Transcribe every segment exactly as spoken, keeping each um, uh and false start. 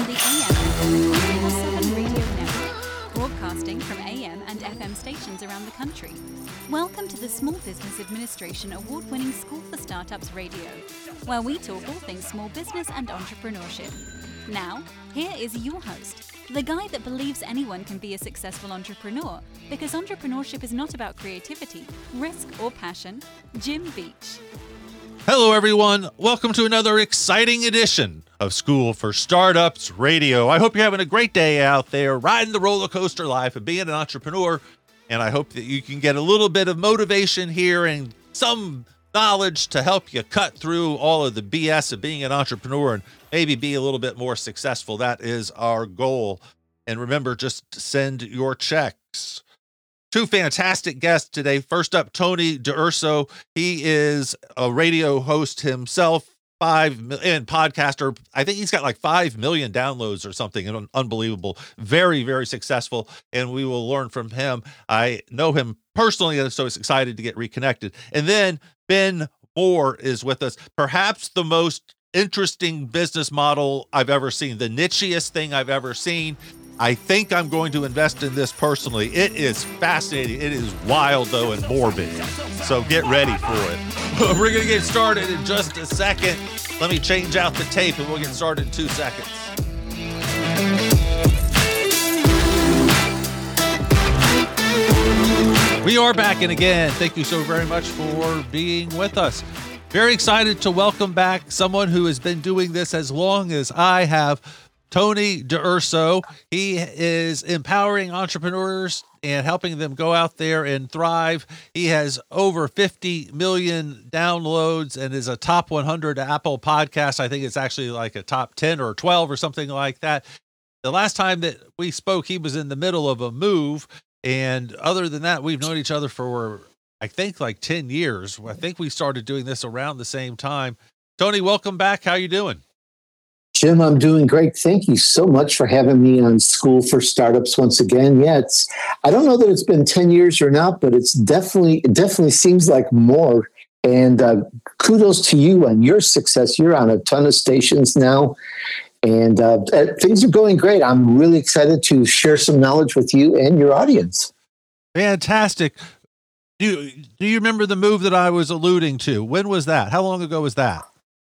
on the A M and F M seven Radio Network, broadcasting from A M and F M stations around the country. Welcome to the Small Business Administration award-winning School for Startups Radio, where we talk all things small business and entrepreneurship. Now, here is your host, the guy that believes anyone can be a successful entrepreneur, because entrepreneurship is not about creativity, risk, or passion, Jim Beach. Hello, everyone. Welcome to another exciting edition of School for Startups Radio. I hope you're having a great day out there, riding the roller coaster life of being an entrepreneur. And I hope that you can get a little bit of motivation here and some knowledge to help you cut through all of the B S of being an entrepreneur and maybe be a little bit more successful. That is our goal. And remember, just send your checks. Two fantastic guests today. First up, Tony D'Urso. He is a radio host himself, five and podcaster. I think he's got like five million downloads or something. Unbelievable. Very, very successful. And we will learn from him. I know him personally, so it's excited to get reconnected. And then Ben Moore is with us. Perhaps the most interesting business model I've ever seen, the nichiest thing I've ever seen. I think I'm going to invest in this personally. It is fascinating. It is wild, though, and morbid. So get ready for it. We're going to get started in just a second. Let me change out the tape, and we'll get started in two seconds. We are back, and again, thank you so very much for being with us. Very excited to welcome back someone who has been doing this as long as I have, Tony D'Urso. He is empowering entrepreneurs and helping them go out there and thrive. He has over fifty million downloads and is a top one hundred Apple podcast. I think it's actually like a top ten or twelve or something like that. The last time that we spoke, he was in the middle of a move. And other than that, we've known each other for, I think, like ten years. I think we started doing this around the same time. Tony, welcome back. How you doing? Jim, I'm doing great. Thank you so much for having me on School for Startups once again. Yeah, it's, I don't know that it's been ten years or not, but it's definitely, it definitely seems like more. And uh, kudos to you on your success. You're on a ton of stations now, and uh, things are going great. I'm really excited to share some knowledge with you and your audience. Fantastic. Do you, do you remember the move that I was alluding to? When was that? How long ago was that?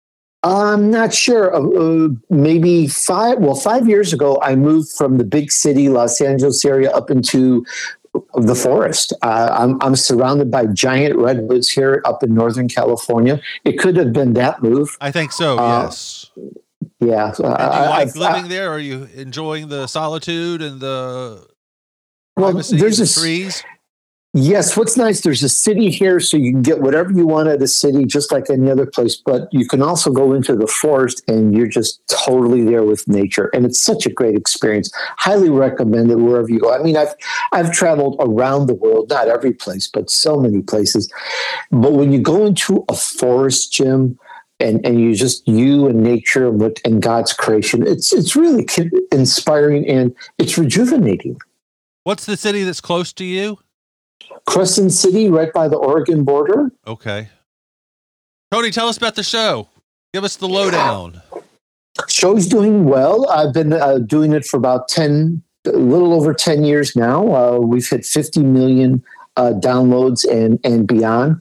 I'm not sure. Uh, maybe five. Well, five years ago, I moved from the big city, Los Angeles area, up into the forest. Uh, I'm, I'm surrounded by giant redwoods here up in Northern California. It could have been that move. I think so. Uh, yes. Yeah. Do you I, like I've, living I, there? Are you enjoying the solitude and the well, privacy there's of a the trees? Yes, what's nice, there's a city here, so you can get whatever you want at a city, just like any other place, but you can also go into the forest and you're just totally there with nature. And it's such a great experience. Highly recommend it wherever you go. I mean, I've I've traveled around the world, not every place, but so many places. But when you go into a forest, Jim, and, and you just, you and nature and, and God's creation, it's it's really inspiring and it's rejuvenating. What's the city that's close to you? Crescent City, right by the Oregon border. Okay. Tony, tell us about the show. Give us the lowdown. Show's doing well. I've been uh, doing it for about ten, a little over ten years now. Uh, we've hit fifty million uh, downloads and, and beyond.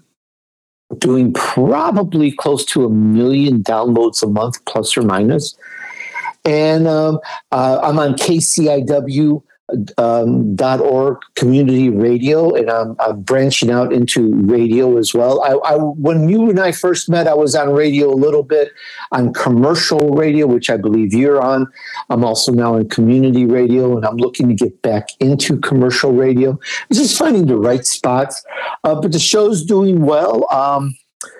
Doing probably close to a million downloads a month, plus or minus. And um, uh, I'm on K C I W. Um, dot org community radio, and I'm, I'm branching out into radio as well. I, I when you and I first met, I was on radio a little bit, on commercial radio, which I believe you're on. I'm also now in community radio, and I'm looking to get back into commercial radio. I'm just finding the right spots, uh, but the show's doing well. Um,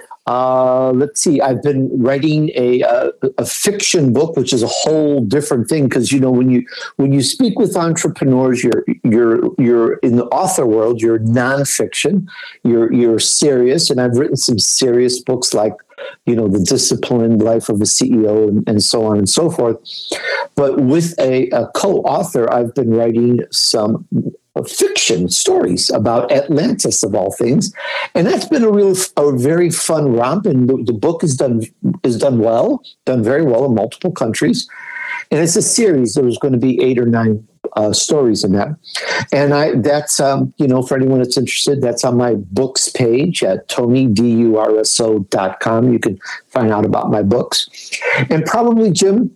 Uh, let's see. I've been writing a, a a fiction book, which is a whole different thing because you know when you when you speak with entrepreneurs, you're you're you're in the author world. You're nonfiction. You're you're serious, and I've written some serious books like you know the Disciplined Life of a C E O and, and so on and so forth. But with a, a co-author, I've been writing some fiction stories about Atlantis of all things, and that's been a real, a very fun romp. And the, the book is done is done well, done very well in multiple countries. and it's a series. There was going to be eight or nine uh, stories in that, and I that's um, you know, for anyone that's interested, that's on my books page at tony durso dot com. You can find out about my books, and probably, Jim,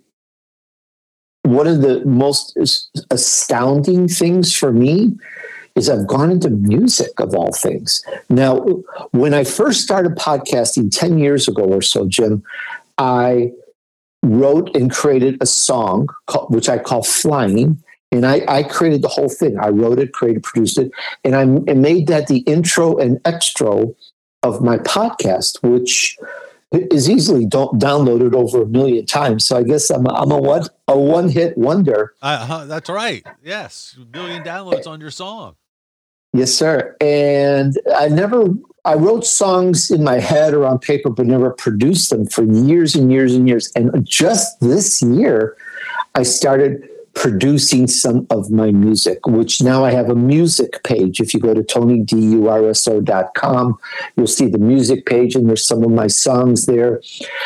one of the most astounding things for me is I've gone into music, of all things. Now, when I first started podcasting ten years ago or so, Jim, I wrote and created a song, called, which I call Flying. And I, I created the whole thing. I wrote it, created, produced it. And I made that the intro and extra of my podcast, which is easily don't downloaded over a million times. So I guess I'm a, I'm a one a one hit wonder. Uh, that's right. Yes, a million downloads on your song. Yes, sir. And I never I wrote songs in my head or on paper, but never produced them for years and years and years. And just this year, I started producing some of my music, which now I have a music page. If you go to tony durso dot com, you'll see the music page, and there's some of my songs there.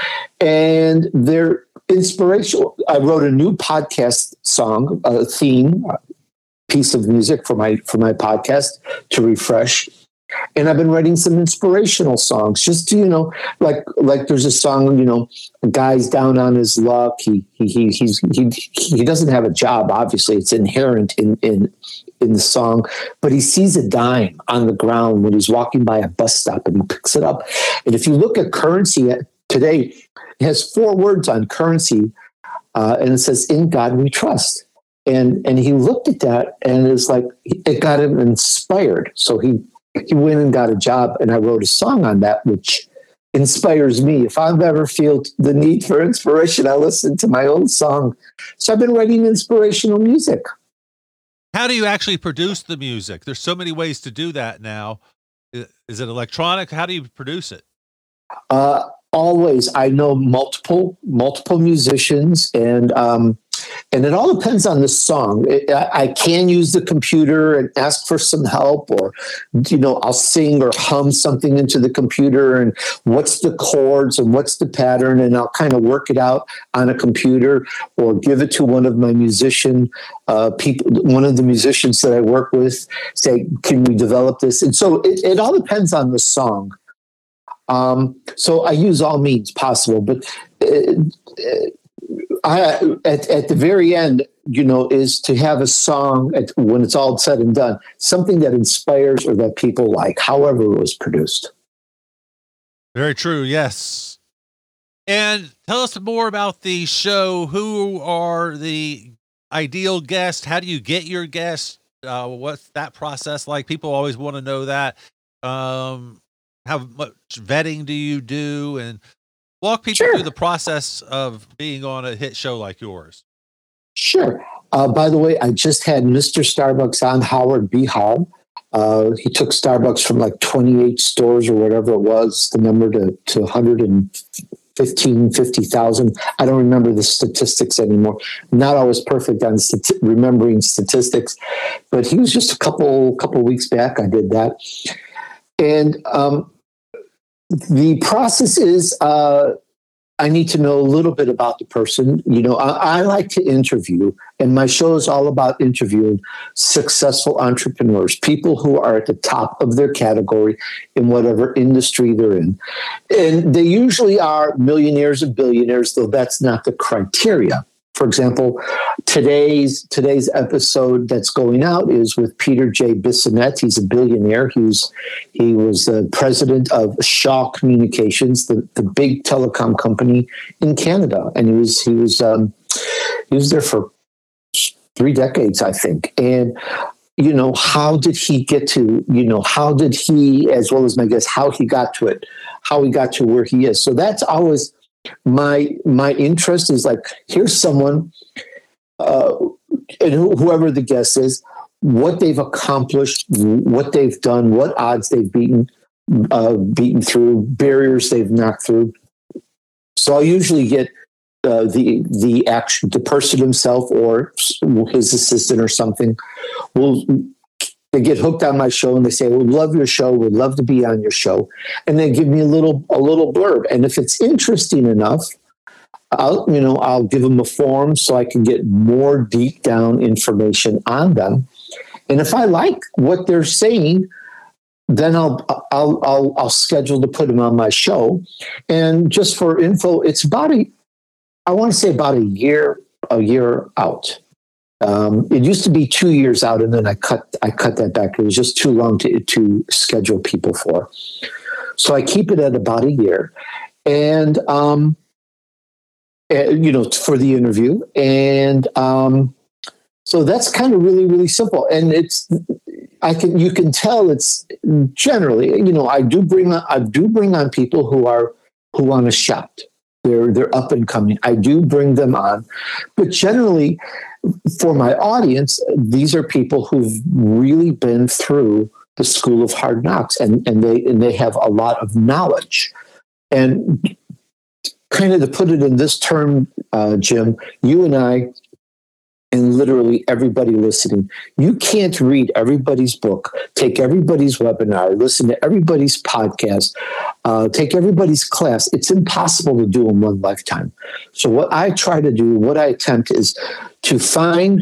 And they're inspirational. I wrote a new podcast song, a theme, a piece of music for my for my podcast to refresh. And I've been writing some inspirational songs, just to, you know, like like there's a song, you know, a guy's down on his luck. He he he he's, he he doesn't have a job. Obviously, it's inherent in in in the song, but he sees a dime on the ground when he's walking by a bus stop, and he picks it up. And if you look at Currency today, it has four words on Currency, uh, and it says, "In God We Trust." And and he looked at that, and it's like it got him inspired. So he. He went and got a job, and I wrote a song on that, which inspires me. If I've ever feel the need for inspiration, I listen to my own song. So I've been writing inspirational music. How do you actually produce the music? There's so many ways to do that now. Is it electronic? How do you produce it? Uh, always. I know multiple, multiple musicians, and, um, and it all depends on the song. It, I, I can use the computer and ask for some help, or, you know, I'll sing or hum something into the computer, and what's the chords and what's the pattern, and I'll kind of work it out on a computer, or give it to one of my musician uh, people, one of the musicians that I work with, say, can we develop this? And so it, it all depends on the song. Um, so I use all means possible, but uh, I, at, at the very end, you know, is to have a song at, when it's all said and done, something that inspires or that people like, however it was produced. Very true. Yes. And tell us more about the show. Who are the ideal guests? How do you get your guests? Uh, what's that process like? People always want to know that. Um, how much vetting do you do? And walk people Sure. through the process of being on a hit show like yours. Sure. Uh, by the way, I just had Mister Starbucks on, Howard Bihar. Uh, he took Starbucks from like twenty-eight stores or whatever it was, the number to, to one hundred fifteen, fifty thousand. I don't remember the statistics anymore. I'm not always perfect on stati- remembering statistics, but he was just a couple, couple weeks back. I did that. And um, the process is, uh, I need to know a little bit about the person. You know, I, I like to interview, and my show is all about interviewing successful entrepreneurs, people who are at the top of their category in whatever industry they're in. And they usually are millionaires and billionaires, though that's not the criteria. For example, today's today's episode that's going out is with Peter J. Bissonnette. He's a billionaire. He was, he was the president of Shaw Communications, the, the big telecom company in Canada, and he was he was um, he was there for three decades, I think. And you know, how did he get to? You know, how did he, as well as my guess, how he got to it, how he got to where he is. So that's always. My my interest is like, here's someone, uh, and wh- whoever the guest is, what they've accomplished, what they've done, what odds they've beaten, uh, beaten through, barriers they've knocked through. So I'll usually get uh, the the action, the person himself or his assistant or something. Will They get hooked on my show and they say, "We love your show. We'd love to be on your show." And they give me a little, a little blurb. And if it's interesting enough, I'll, you know, I'll give them a form so I can get more deep down information on them. And if I like what they're saying, then I'll, I'll, I'll, I'll schedule to put them on my show. And just for info, it's about a, I want to say about a year, a year out. Um, it used to be two years out, and then I cut, I cut that back. It was just too long to, to schedule people for. So I keep it at about a year. And, um, you know, for the interview. And um, so that's kind of really, really simple. And it's, I can, you can tell it's generally, you know, I do bring on, I do bring on people who are, who want to shout. They're, they're up and coming. I do bring them on, but generally for my audience, these are people who've really been through the School of Hard Knocks, and, and they, and they have a lot of knowledge. And kind of to put it in this term, uh, Jim, you and I, and literally everybody listening, you can't read everybody's book, take everybody's webinar, listen to everybody's podcast, uh, take everybody's class. It's impossible to do in one lifetime. So what I try to do, what I attempt is to find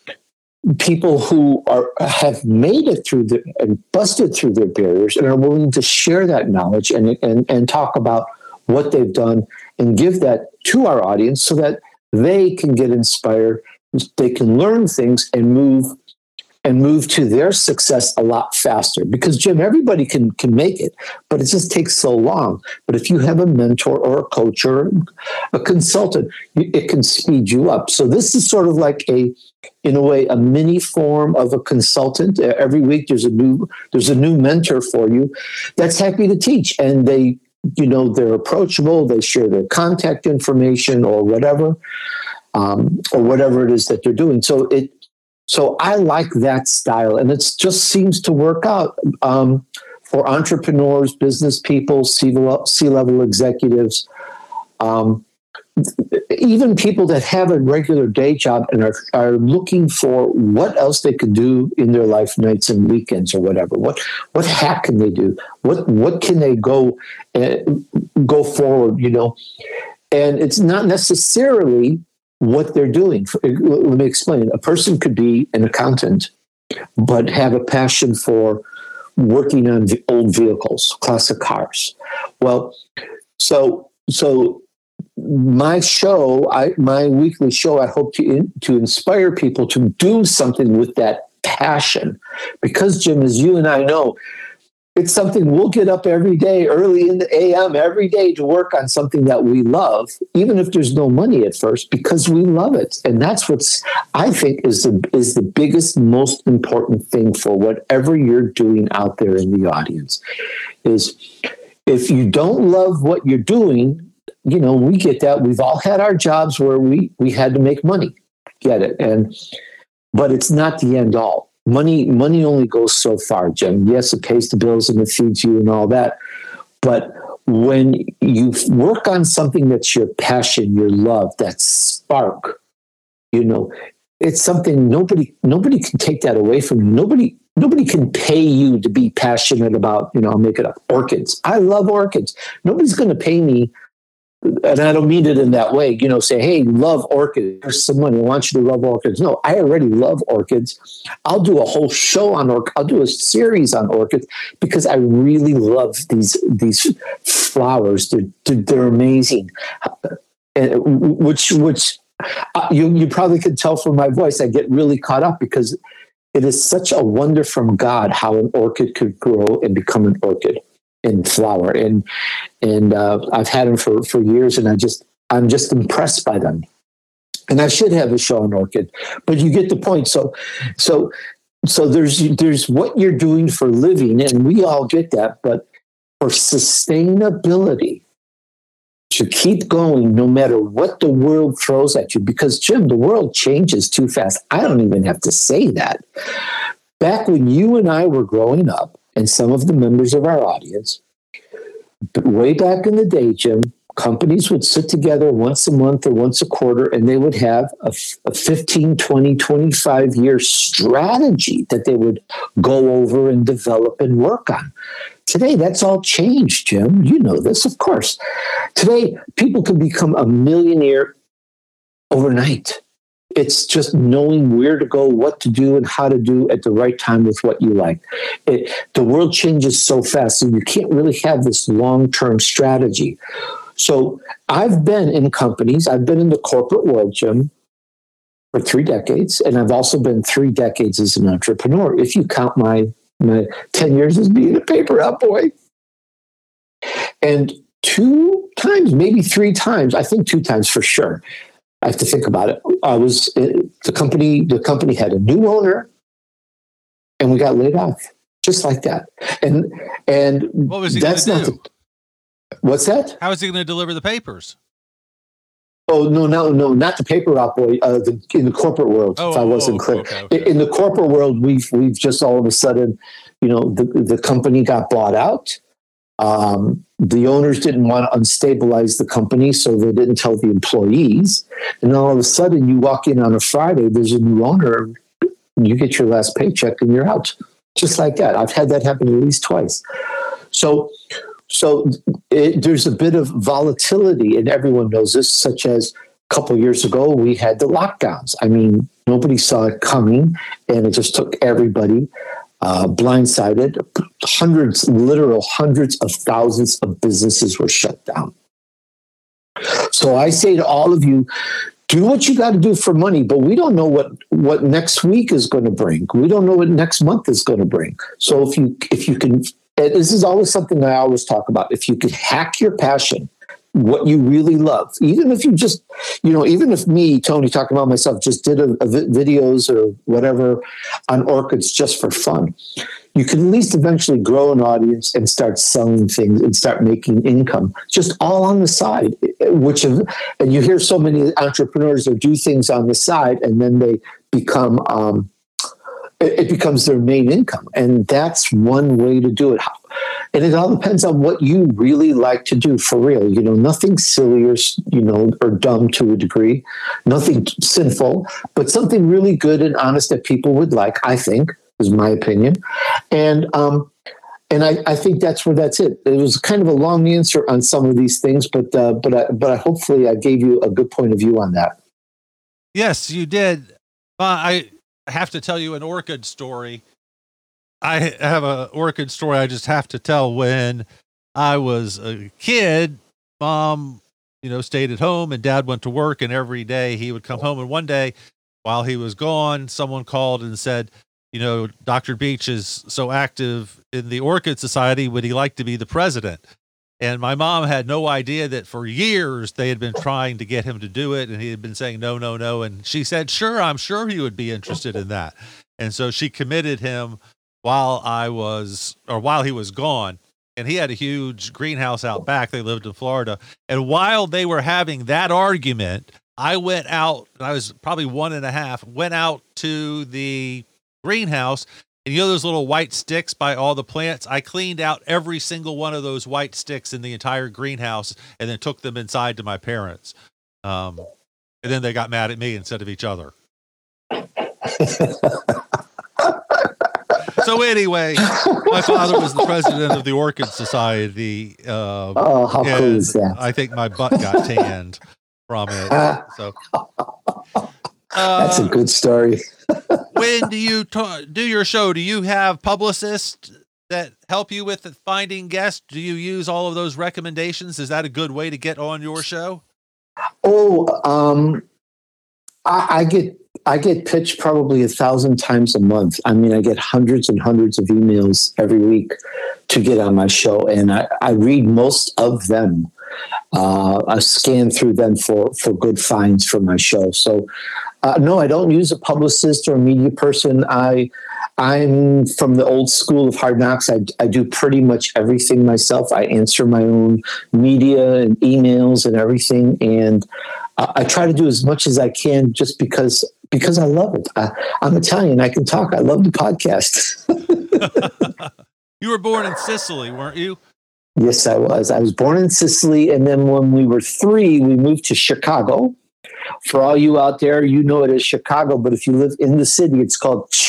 people who are have made it through the, and busted through their barriers and are willing to share that knowledge and, and, and talk about what they've done and give that to our audience so that they can get inspired, they can learn things and move and move to their success a lot faster. Because Jim, everybody can can make it, but it just takes so long. But if you have a mentor or a coach or a consultant, it can speed you up. So this is sort of like a, in a way, a mini form of a consultant. Every week there's a new there's a new mentor for you that's happy to teach, and they, you know, they're approachable. They share their contact information or whatever, um, or whatever it is that they're doing. So it, so I like that style, and it just seems to work out um, for entrepreneurs, business people, C-level executives, um, even people that have a regular day job and are, are looking for what else they could do in their life, nights and weekends or whatever. What what hack can they do? What what can they go uh, go forward? You know, and it's not necessarily what they're doing. Let me explain. A person could be an accountant, but have a passion for working on old vehicles, classic cars. Well, so so. My show, I, my weekly show, I hope to in, to inspire people to do something with that passion. Because, Jim, as you and I know, it's something we'll get up every day, early in the A M, every day to work on something that we love, even if there's no money at first, because we love it. And that's what's, I think, is the is the biggest, most important thing for whatever you're doing out there in the audience. Is if you don't love what you're doing, you know, we get that. We've all had our jobs where we, we had to make money, get it. And, but it's not the end all. Money, money only goes so far, Jim. Yes, it pays the bills and it feeds you and all that. But when you work on something that's your passion, your love, that spark, you know, it's something nobody, nobody can take that away from you. Nobody, nobody can pay you to be passionate about, you know, I'll make it up, orchids. I love orchids. Nobody's going to pay me. And I don't mean it in that way, you know, say, hey, love orchids. There's someone who wants you to love orchids. No, I already love orchids. I'll do a whole show on orchids. I'll do a series on orchids because I really love these these flowers. They're, they're, they're amazing. And which which uh, you, you probably could tell from my voice, I get really caught up because it is such a wonder from God how an orchid could grow and become an orchid. And flower, and and uh, I've had them for, for years, and I just I'm just impressed by them. And I should have a show on orchid, but you get the point. So so so there's there's what you're doing for living, and we all get that. But for sustainability, to keep going no matter what the world throws at you, because Jim, the world changes too fast. I don't even have to say that. Back when you and I were growing up, and some of the members of our audience, but way back in the day, Jim, companies would sit together once a month or once a quarter, and they would have a, a fifteen, twenty, twenty-five year strategy that they would go over and develop and work on. Today, that's all changed, Jim. You know this, of course. Today, people can become a millionaire overnight. It's just knowing where to go, what to do, and how to do at the right time with what you like. It, the world changes so fast, and you can't really have this long-term strategy. So I've been in companies, I've been in the corporate world, Jim, for three decades, and I've also been three decades as an entrepreneur, if you count my, my ten years as being a paper out boy. And two times, maybe three times, I think two times for sure, I have to think about it. I was the company. The company had a new owner, and we got laid off just like that. And and what was he going to do? The, what's that? How is he going to deliver the papers? Oh no, no, no, not the paper route boy. Uh, the, in the corporate world, oh, if I wasn't oh, clear, okay, okay. In, in the corporate world, we've we've just all of a sudden, you know, the the company got bought out. Um, the owners didn't want to unstabilize the company, so they didn't tell the employees. And all of a sudden, you walk in on a Friday, there's a new owner, you get your last paycheck, and you're out. Just like that. I've had that happen at least twice. So, so it, there's a bit of volatility, and everyone knows this, such as a couple of years ago, we had the lockdowns. I mean, nobody saw it coming, and it just took everybody Uh, blindsided. Hundreds, literal hundreds of thousands of businesses were shut down. So I say to all of you, do what you got to do for money, but we don't know what, what next week is going to bring. We don't know what next month is going to bring. So if you if you can, and this is always something I always talk about, if you could hack your passion, what you really love, even if you just, you know, even if me, Tony, talking about myself, just did a, a videos or whatever on orchids just for fun, you can at least eventually grow an audience and start selling things and start making income, just all on the side, which, and you hear so many entrepreneurs that do things on the side and then they become, um, it becomes their main income. And that's one way to do it. And it all depends on what you really like to do for real. You know, nothing silly or, you know, or dumb to a degree, nothing sinful, but something really good and honest that people would like, I think, is my opinion. And, um, and I, I think that's where that's it. It was kind of a long answer on some of these things, but, uh, but, I, but I, hopefully I gave you a good point of view on that. Yes, you did. Uh, I, I have to tell you an orchid story. I have an orchid story I just have to tell. When I was a kid, Mom, you know, stayed at home and Dad went to work, and every day he would come home. And one day while he was gone, someone called and said, you know, Doctor Beach is so active in the Orchid Society. Would he like to be the president? And my mom had no idea that for years they had been trying to get him to do it. And he had been saying, no, no, no. And she said, sure, I'm sure he would be interested in that. And so she committed him while I was, or while he was gone. And he had a huge greenhouse out back. They lived in Florida. And while they were having that argument, I went out, and I was probably one and a half, went out to the greenhouse. And you know those little white sticks by all the plants? I cleaned out every single one of those white sticks in the entire greenhouse and then took them inside to my parents. Um, and then they got mad at me instead of each other. So anyway, my father was the president of the Orchid Society. Uh, oh, how cool is that? I think my butt got tanned from it. So uh, that's a good story. When do you ta- do your show? Do you have publicists that help you with finding guests? Do you use all of those recommendations? Is that a good way to get on your show? Oh, um, I, I get I get pitched probably a thousand times a month. I mean, I get hundreds and hundreds of emails every week to get on my show, and I, I read most of them. Uh, I scan through them for, for good finds for my show. So, uh, no, I don't use a publicist or a media person. I, I'm from the old school of Hard Knocks. I, I do pretty much everything myself. I answer my own media and emails and everything. And uh, I try to do as much as I can just because because I love it. I, I'm Italian. I can talk. I love the podcast. You were born in Sicily, weren't you? Yes, I was. I was born in Sicily, and then when we were three, we moved to Chicago. For all you out there, you know it as Chicago, but if you live in the city, it's called Chicago.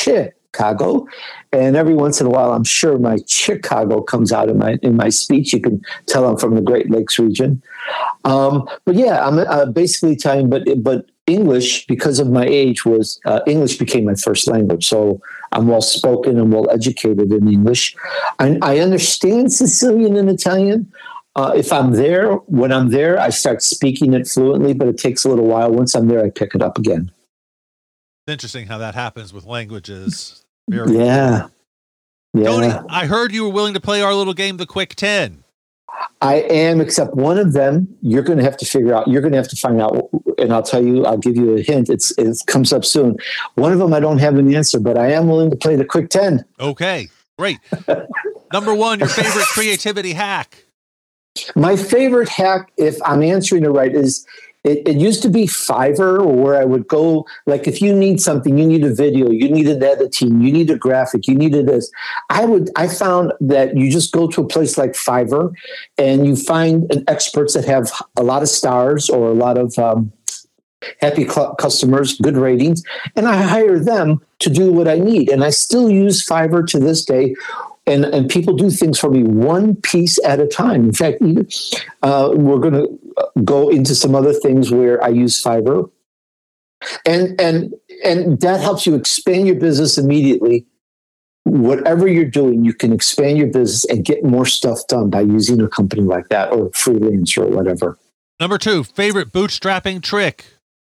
Chicago. And every once in a while, I'm sure my Chicago comes out in my in my speech. You can tell I'm from the Great Lakes region. Um, but yeah, I'm uh, basically Italian, but but English, because of my age, was uh, English became my first language. So I'm well spoken and well educated in English. I, I understand Sicilian and Italian. Uh, if I'm there, when I'm there, I start speaking it fluently, but it takes a little while. Once I'm there, I pick it up again. It's interesting how that happens with languages. Very yeah. Cool. Yeah. Tony, I heard you were willing to play our little game, the Quick ten. I am, except one of them you're going to have to figure out. You're going to have to find out, and I'll tell you. I'll give you a hint. It's it comes up soon. One of them I don't have an answer, but I am willing to play the Quick ten. Okay, great. Number one, your favorite creativity hack. My favorite hack, if I'm answering it right, is it, it used to be Fiverr, where I would go, like if you need something, you need a video, you need an editing, you need a graphic, you needed this. I would, I found that you just go to a place like Fiverr and you find experts that have a lot of stars or a lot of um, happy cl- customers, good ratings, and I hire them to do what I need. And I still use Fiverr to this day. And, and people do things for me one piece at a time. In fact, even, uh, we're going to go into some other things where I use Fiverr. And, and, and that helps you expand your business immediately. Whatever you're doing, you can expand your business and get more stuff done by using a company like that or freelance or whatever. Number two, favorite bootstrapping trick.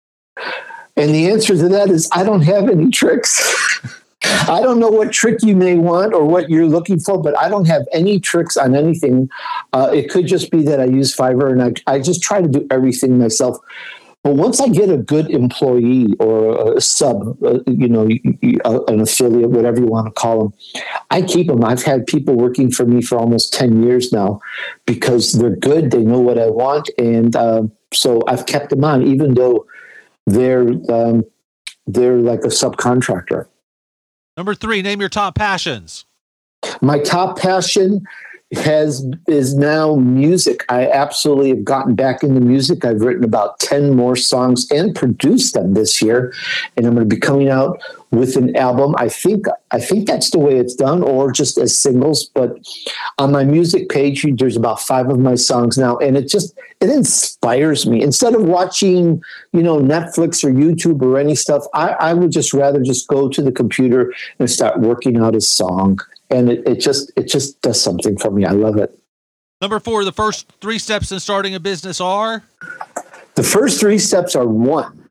And the answer to that is I don't have any tricks. I don't know what trick you may want or what you're looking for, but I don't have any tricks on anything. Uh, it could just be that I use Fiverr and I, I just try to do everything myself. But once I get a good employee or a sub, uh, you know, an affiliate, whatever you want to call them, I keep them. I've had people working for me for almost ten years now because they're good. They know what I want. And uh, so I've kept them on, even though they're um, they're like a subcontractor. Number three, name your top passions. My top passion has is now music. I absolutely have gotten back into music. I've written about ten more songs and produced them this year, and I'm going to be coming out with an album. I think I think that's the way it's done, or just as singles. But on my music page, there's about five of my songs now, and it just it inspires me. Instead of watching, you know, Netflix or YouTube or any stuff, I, I would just rather just go to the computer and start working out a song. And it, it just it just does something for me. I love it. Number four, the first three steps in starting a business are? The first three steps are one,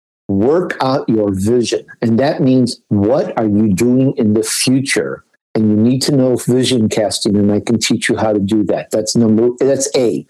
work out your vision. And that means what are you doing in the future? And you need to know vision casting, and I can teach you how to do that. That's number that's A.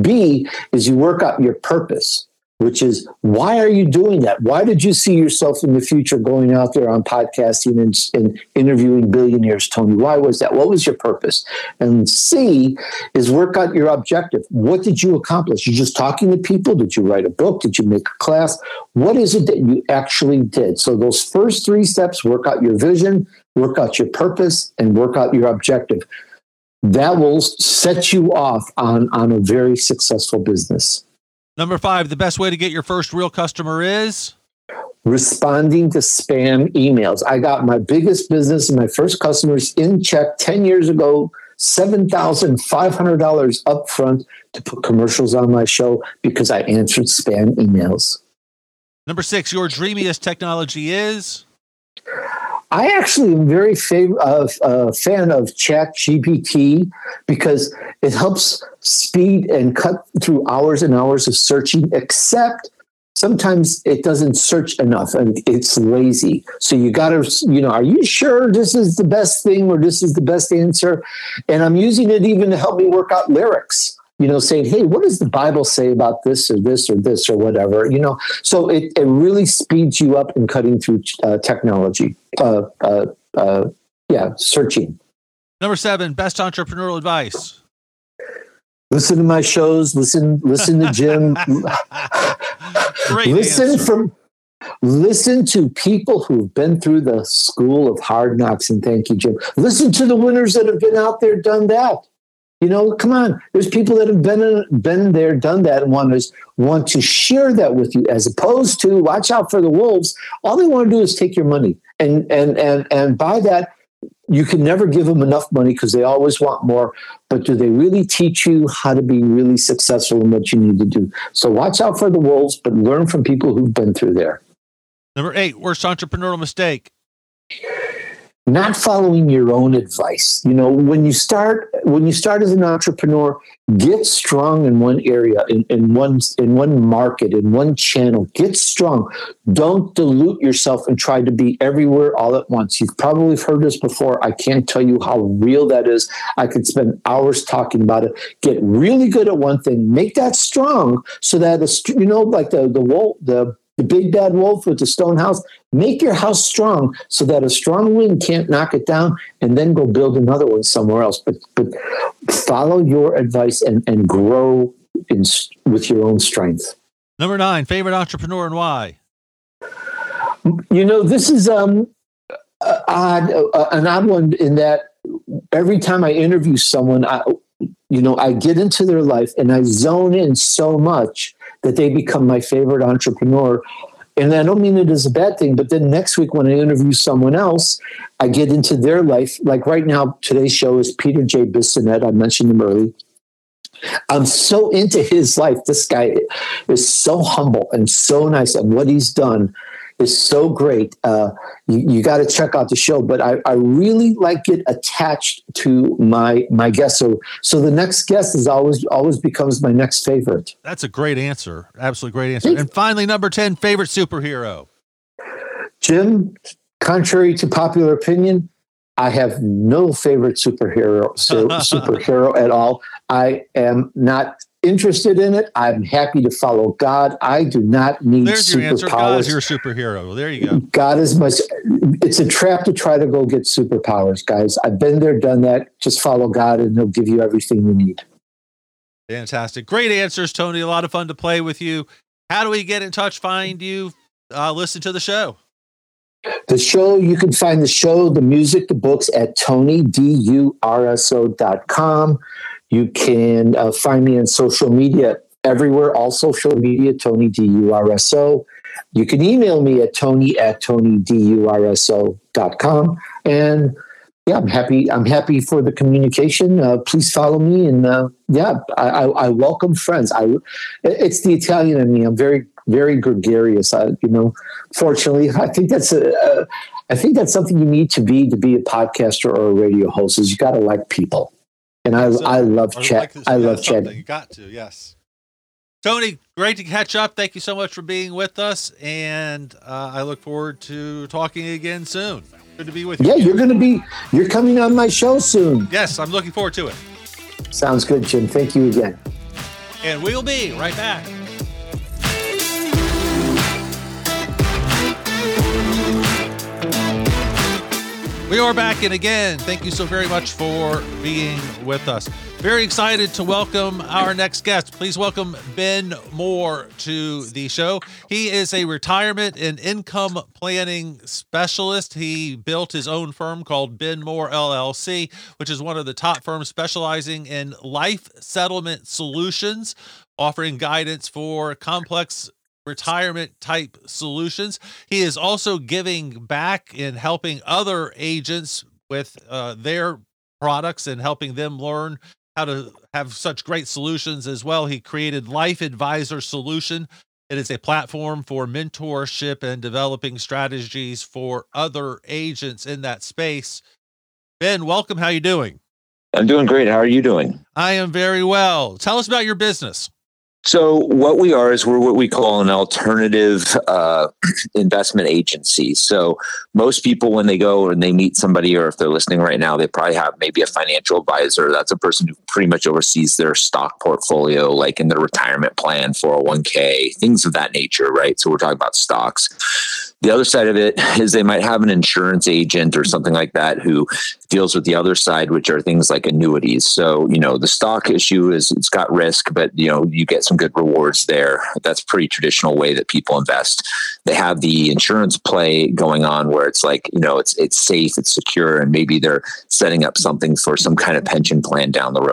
B is you work out your purpose, which is why are you doing that? Why did you see yourself in the future going out there on podcasting and, and interviewing billionaires, Tony? Why was that? What was your purpose? And C is work out your objective. What did you accomplish? You just talking to people? Did you write a book? Did you make a class? What is it that you actually did? So those first three steps, work out your vision, work out your purpose, and work out your objective. That will set you off on, on a very successful business. Number five, the best way to get your first real customer is? Responding to spam emails. I got my biggest business and my first customers in check ten years ago, seven thousand five hundred dollars up front to put commercials on my show because I answered spam emails. Number six, your dreamiest technology is? I actually am very fav- uh, uh, fan of ChatGPT because it helps speed and cut through hours and hours of searching, except sometimes it doesn't search enough and it's lazy. So you got to, you know, are you sure this is the best thing or this is the best answer? And I'm using it even to help me work out lyrics. You know, saying, hey, what does the Bible say about this or this or this or whatever, you know? So it, it really speeds you up in cutting through uh, technology. Uh, uh, uh, yeah, searching. Number seven, best entrepreneurial advice. Listen to my shows. Listen, listen to Jim. Great listen answer. from, listen to people who've been through the school of hard knocks. And thank you, Jim. Listen to the winners that have been out there, done that. You know, come on. There's people that have been been there, done that, and want to want to share that with you, as opposed to watch out for the wolves. All they want to do is take your money, and and and and by that, you can never give them enough money because they always want more. But do they really teach you how to be really successful in what you need to do? So watch out for the wolves, but learn from people who've been through there. Number eight, worst entrepreneurial mistake. Not following your own advice. You know, when you start, when you start as an entrepreneur, get strong in one area, in, in one, in one market, in one channel. Get strong. Don't dilute yourself and try to be everywhere all at once. You've probably heard this before. I can't tell you how real that is. I could spend hours talking about it. Get really good at one thing. Make that strong so that, a, you know, like the, the wolf, the, The big bad wolf with the stone house, make your house strong so that a strong wind can't knock it down, and then go build another one somewhere else. But but follow your advice and, and grow in, with your own strength. Number nine, favorite entrepreneur and why? You know, this is um odd, uh, an odd one in that every time I interview someone, I, you know, I get into their life and I zone in so much that they become my favorite entrepreneur. And I don't mean it as a bad thing, but then next week when I interview someone else, I get into their life. Like right now, today's show is Peter J. Bissonette. I mentioned him early. I'm so into his life. This guy is so humble and so nice, and what he's done is so great. Uh, you you got to check out the show, but I, I really like get attached to my my guest. So so the next guest is always always becomes my next favorite. That's a great answer. Absolutely great answer. And finally, number ten, favorite superhero. Jim, contrary to popular opinion, I have no favorite superhero so, superhero at all. I am not interested in it. I'm happy to follow God. I do not need There's your answer. God is superpowers. your superhero. There you go. God is my. It's a trap to try to go get superpowers, guys. I've been there, done that. Just follow God, and He'll give you everything you need. Fantastic. Great answers, Tony. A lot of fun to play with you. How do we get in touch, find you, uh, listen to the show? The show, you can find the show, the music, the books at Tony Durso dot com. You can uh, find me on social media everywhere, all social media, Tony Durso. You can email me at Tony at Tony Durso dot com. And yeah, I'm happy. I'm happy for the communication. Uh, please follow me. And uh, yeah, I, I, I welcome friends. I, it's the Italian in me. I'm very, very gregarious. I, you know, fortunately, I think that's a, a, I think that's something you need to be, to be a podcaster or a radio host, is you got to like people. And I, so, I love chat. Like I love chatting. You got to, yes. Tony, great to catch up. Thank you so much for being with us. And uh, I look forward to talking again soon. Good to be with you. Yeah, you're going to be, you're coming on my show soon. Yes, I'm looking forward to it. Sounds good, Jim. Thank you again. And we'll be right back. We are back in again. Thank you so very much for being with us. Very excited to welcome our next guest. Please welcome Ben Moore to the show. He is a retirement and income planning specialist. He built his own firm called Ben Moore L L C, which is one of the top firms specializing in life settlement solutions, offering guidance for complex retirement type solutions. He is also giving back in helping other agents with uh, their products and helping them learn how to have such great solutions as well. He created Life Advisor Solution. It is a platform for mentorship and developing strategies for other agents in that space. Ben, welcome. How are you doing? I'm doing great. How are you doing? I am very well. Tell us about your business. So what we are is we're what we call an alternative uh, investment agency. So most people, when they go and they meet somebody, or if they're listening right now, they probably have maybe a financial advisor. That's a person who pretty much oversees their stock portfolio, like in their retirement plan, four oh one k, things of that nature, right? So we're talking about stocks. The other side of it is they might have an insurance agent or something like that who deals with the other side, which are things like annuities. So, you know, the stock issue is it's got risk, but, you know, you get some good rewards there. That's a pretty traditional way that people invest. They have the insurance play going on where it's like, you know, it's it's safe, it's secure, and maybe they're setting up something for some kind of pension plan down the road.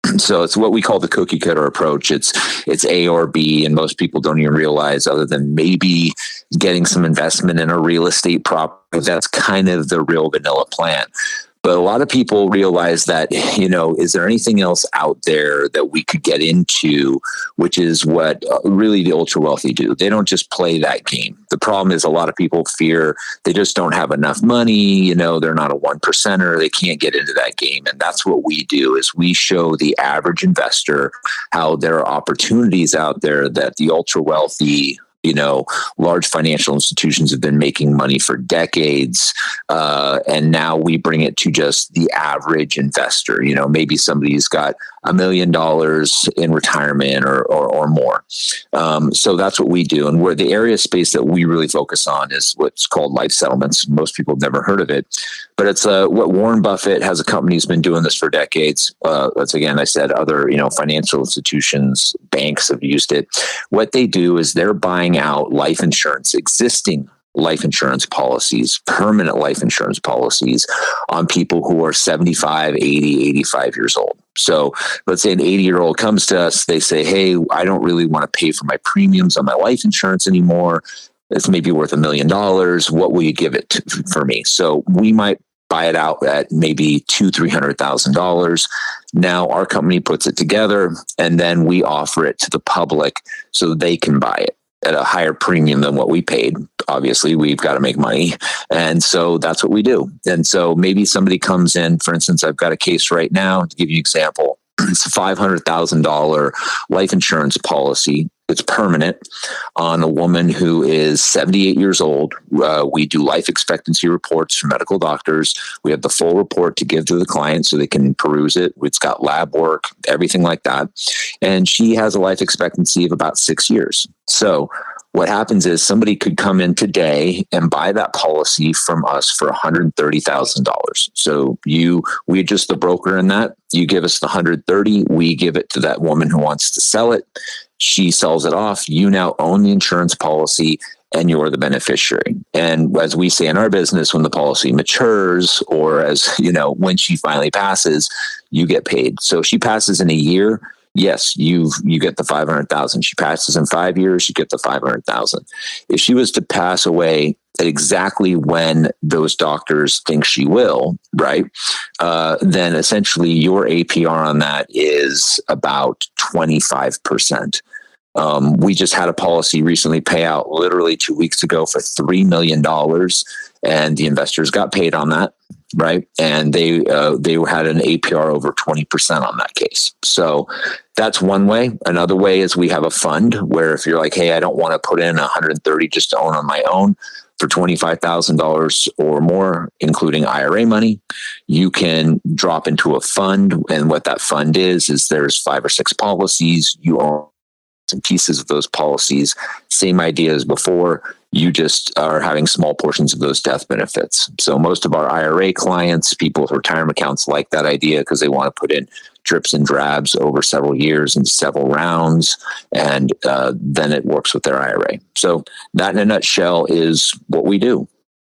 So it's what we call the cookie cutter approach. It's it's A or B, and most people don't even realize, other than maybe getting some investment in a real estate property, that's kind of the real vanilla plan. But a lot of people realize that, you know, is there anything else out there that we could get into, which is what really the ultra wealthy do. They don't just play that game. The problem is a lot of people fear they just don't have enough money. You know, they're not a one percenter. They can't get into that game. And that's what we do, is we show the average investor how there are opportunities out there that the ultra wealthy, you know, large financial institutions have been making money for decades. Uh, and now we bring it to just the average investor. You know, maybe somebody's got a million dollars in retirement or, or, or more. Um, so that's what we do. And where the area of space that we really focus on is what's called life settlements. Most people have never heard of it, but it's uh, what Warren Buffett has a company who's been doing this for decades. Uh, that's, again, I said other, you know, financial institutions, banks have used it. What they do is they're buying out life insurance, existing life insurance policies, permanent life insurance policies on people who are seventy-five, eighty, eighty-five years old. So let's say an eighty year old comes to us, they say, hey, I don't really want to pay for my premiums on my life insurance anymore. It's maybe worth a million dollars. What will you give it to, for me? So we might buy it out at maybe two, three hundred thousand dollars. Now our company puts it together, and then we offer it to the public so they can buy it at a higher premium than what we paid. Obviously, we've got to make money. And so that's what we do. And so maybe somebody comes in, for instance, I've got a case right now, to give you an example. It's a five hundred thousand dollars life insurance policy. It's permanent on a woman who is seventy-eight years old. Uh, we do life expectancy reports from medical doctors. We have the full report to give to the client so they can peruse it. It's got lab work, everything like that. And she has a life expectancy of about six years. So what happens is somebody could come in today and buy that policy from us for one hundred thirty thousand dollars. So you, we just the broker in that. You give us the one hundred thirty, we give it to that woman who wants to sell it. She sells it off. You now own the insurance policy and you're the beneficiary. And as we say in our business, when the policy matures, or as you know, when she finally passes, you get paid. So if she passes in a year, yes, you you get the five hundred thousand. She passes in five years, you get the five hundred thousand. If she was to pass away at exactly when those doctors think she will, right? Uh, then essentially your A P R on that is about twenty-five percent. Um, we just had a policy recently pay out literally two weeks ago for three million dollars, and the investors got paid on that. Right. And they uh, they had an A P R over twenty percent on that case. So that's one way. Another way is we have a fund where if you're like, hey, I don't want to put in one hundred thirty just to own on my own, for twenty-five thousand dollars or more, including I R A money, you can drop into a fund. And what that fund is, is there's five or six policies. You own some pieces of those policies. Same idea as before. You just are having small portions of those death benefits. So most of our I R A clients, people with retirement accounts, like that idea because they want to put in drips and drabs over several years and several rounds, and uh, then it works with their I R A. So that in a nutshell is what we do.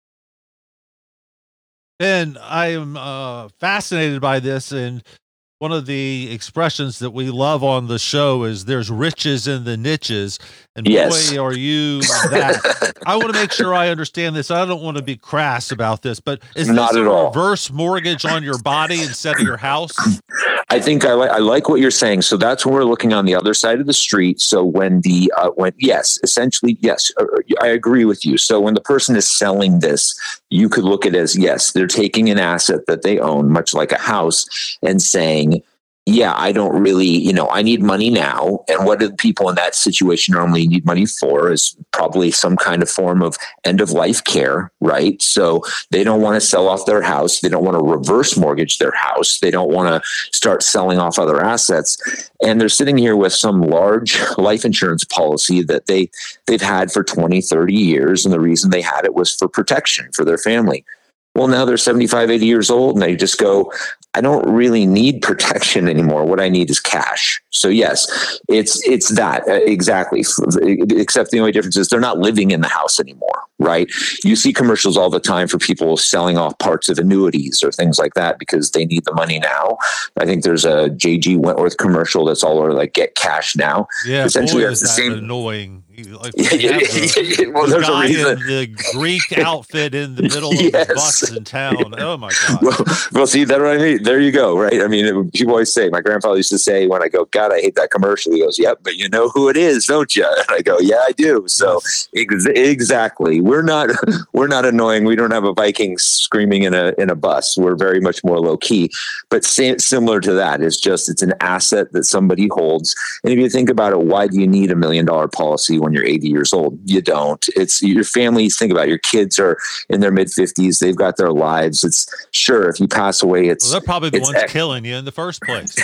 And I am uh, fascinated by this, and one of the expressions that we love on the show is there's riches in the niches. And yes. boy, are you that. I want to make sure I understand this. I don't want to be crass about this, but is Not this at a all. reverse mortgage on your body instead of your house? I think I like I like what you're saying. So that's when we're looking on the other side of the street. So when the uh, when yes, essentially yes, I agree with you. So when the person is selling this, you could look at it as yes, they're taking an asset that they own, much like a house, and saying, yeah, I don't really, you know, I need money now. And what do people in that situation normally need money for is probably some kind of form of end of life care, right? So they don't want to sell off their house. They don't want to reverse mortgage their house. They don't want to start selling off other assets. And they're sitting here with some large life insurance policy that they, they've had for twenty, thirty years. And the reason they had it was for protection for their family. Well, now they're seventy-five, eighty years old, and they just go, I don't really need protection anymore. What I need is cash. So yes, it's it's that exactly. Except the only difference is they're not living in the house anymore, right? You see commercials all the time for people selling off parts of annuities or things like that because they need the money now. I think there's a J G Wentworth commercial that's all over like get cash now. Yeah, essentially boy, that's is the that same. Annoying. Like, Yeah, yeah, the, well, the there's a guy reason. in the Greek outfit in the middle of Yes. the bus in town. Oh my god. Well, well, see, that's what I mean. There you go, right? I mean, it, people always say, my grandfather used to say when I go, God, I hate that commercial. He goes, yep, but you know who it is, don't you? And I go, yeah, I do. So ex- exactly. We're not, we're not annoying. We don't have a Viking screaming in a, in a bus. We're very much more low key, but sa- similar to that, it's just, it's an asset that somebody holds. And if you think about it, why do you need a million dollar policy when you're eighty years old? You don't. It's your families. Think about it. Your kids are in their mid fifties. They've got their lives. It's sure if you pass away, it's, well, they're probably the it's ones ex- killing you in the first place.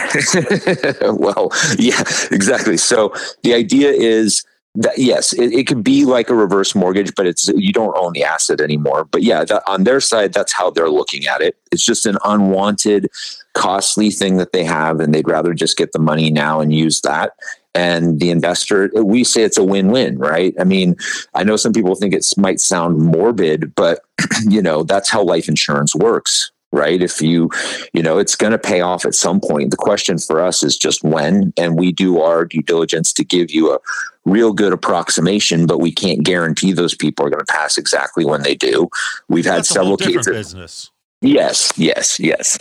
Well, yeah, exactly. So the idea is that, yes, it, it could be like a reverse mortgage, but it's, you don't own the asset anymore. But yeah, that, on their side, that's how they're looking at it. It's just an unwanted, costly thing that they have, and they'd rather just get the money now and use that. And the investor, we say it's a win-win, right? I mean, I know some people think it might sound morbid, but you know, that's how life insurance works, right? If you, you know, it's going to pay off at some point. The question for us is just when, and we do our due diligence to give you a real good approximation, but we can't guarantee those people are going to pass exactly when they do. We've had That's several a whole different cases. business. Yes, yes, yes.